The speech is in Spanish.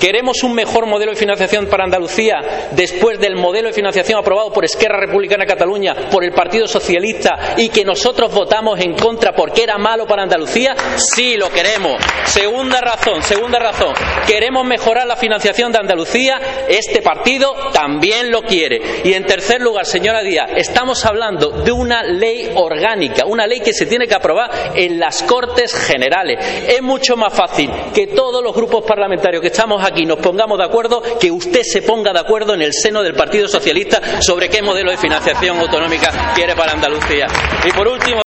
¿Queremos un mejor modelo de financiación para Andalucía después del modelo de financiación aprobado por Esquerra Republicana de Cataluña, por el Partido Socialista y que nosotros votamos en contra porque era malo para Andalucía? Sí, lo queremos. Segunda razón. ¿Queremos mejorar la financiación de Andalucía? Este partido también lo quiere. Y en tercer lugar, señora Díaz, estamos hablando de una ley orgánica, una ley que se tiene que aprobar en las Cortes Generales. Es mucho más fácil que todos los grupos parlamentarios que estamos aquí nos pongamos de acuerdo que usted se ponga de acuerdo en el seno del Partido Socialista sobre qué modelo de financiación autonómica quiere para Andalucía. Y por último,